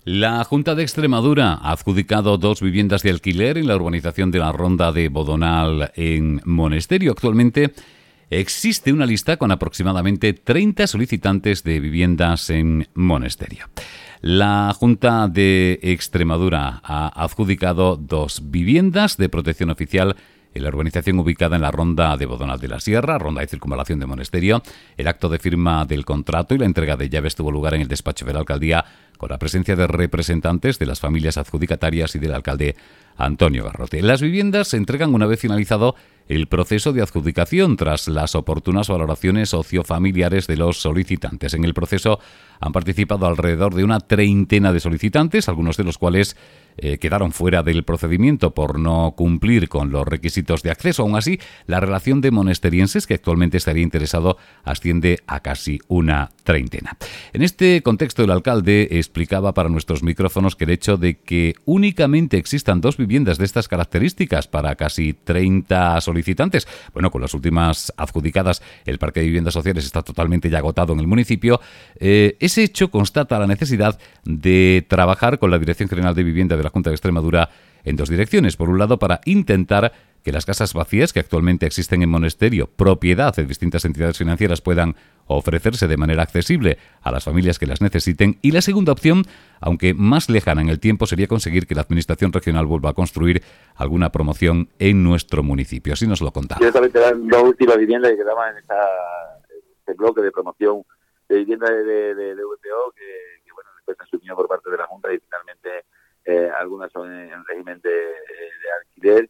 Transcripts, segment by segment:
La Junta de Extremadura ha adjudicado 2 viviendas de alquiler en la urbanización de la Ronda de Bodonal en Monesterio. Actualmente existe una lista con aproximadamente 30 solicitantes de viviendas en Monesterio. La Junta de Extremadura ha adjudicado 2 viviendas de protección oficial en la urbanización ubicada en la Ronda de Bodonal de la Sierra, Ronda de Circunvalación de Monesterio. El acto de firma del contrato y la entrega de llaves tuvo lugar en el despacho de la alcaldía con la presencia de representantes de las familias adjudicatarias y del alcalde Antonio Garrote. Las viviendas se entregan una vez finalizado el proceso de adjudicación tras las oportunas valoraciones sociofamiliares de los solicitantes. En el proceso han participado alrededor de una treintena de solicitantes, algunos de los cuales quedaron fuera del procedimiento por no cumplir con los requisitos de acceso. Aún así, la relación de monesterienses que actualmente estaría interesado asciende a casi una treintena. En este contexto, el alcalde explicaba para nuestros micrófonos que el hecho de que únicamente existan 2 viviendas de estas características para casi 30 solicitantes, bueno, con las últimas adjudicadas, el parque de viviendas sociales está totalmente ya agotado en el municipio. Ese hecho constata la necesidad de trabajar con la Dirección General de Vivienda de la Junta de Extremadura en 2 direcciones. Por un lado, para intentar que las casas vacías que actualmente existen en Monesterio, propiedad de distintas entidades financieras, puedan ofrecerse de manera accesible a las familias que las necesiten. Y la segunda opción, aunque más lejana en el tiempo, sería conseguir que la Administración regional vuelva a construir alguna promoción en nuestro municipio. Así nos lo contaba. Ciertamente eran 2 últimas viviendas que quedaban en este bloque de promoción de vivienda de VPO que bueno, después se asumió por parte de la Junta y finalmente algunas son en régimen de alquiler.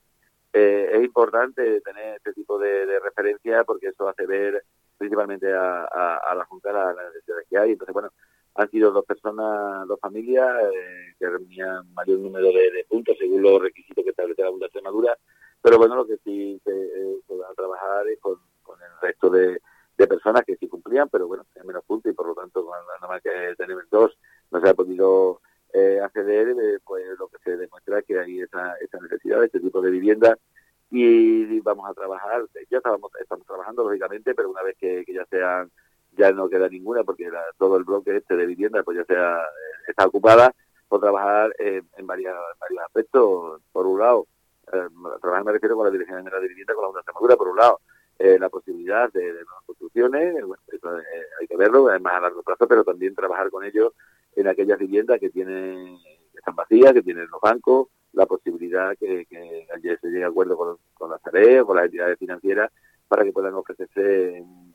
Es importante tener este tipo de referencia porque eso hace ver principalmente a la Junta las necesidades que hay. Entonces, bueno, han sido 2 personas, 2 familias que reunían mayor número de puntos según los requisitos que establece la Junta de Extremadura. Pero bueno, lo que sí se va a trabajar es con el resto de personas que sí cumplían, pero bueno, en menos puntos y por lo tanto con la norma que tenemos 2 no se ha podido acceder, pues lo que se demuestra es que hay esa necesidad de este tipo de vivienda y vamos a trabajar, ya estamos trabajando lógicamente, pero una vez que ya no queda ninguna porque todo el bloque de vivienda pues ya está ocupada, por trabajar en varios aspectos. Por un lado, trabajar me refiero con la Dirección General de Vivienda, con la Junta de Extremadura, por un lado, la posibilidad de nuevas construcciones, bueno, eso hay que verlo, es más a largo plazo, pero también trabajar con ellos en aquellas viviendas que están vacías, que tienen los bancos, la posibilidad que ayer se llegue a acuerdo con las Sareb o con las entidades financieras para que puedan ofrecerse en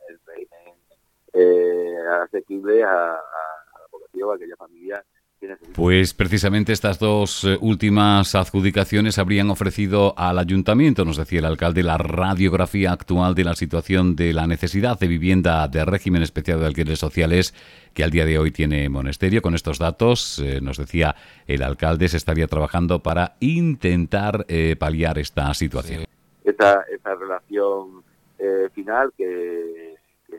régimen asequible a la población, a aquella familia. Pues precisamente estas 2 últimas adjudicaciones habrían ofrecido al ayuntamiento, nos decía el alcalde, la radiografía actual de la situación de la necesidad de vivienda de régimen especial de alquileres sociales que al día de hoy tiene Monesterio. Con estos datos, nos decía el alcalde, se estaría trabajando para intentar paliar esta situación. Esa relación final que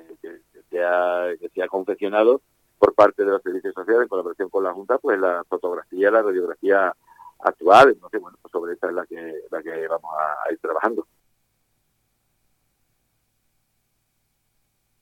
se ha confeccionado por parte de los servicios sociales en colaboración con la Junta, pues la fotografía, la radiografía actual. Entonces, bueno, pues sobre esta es la que vamos a ir trabajando.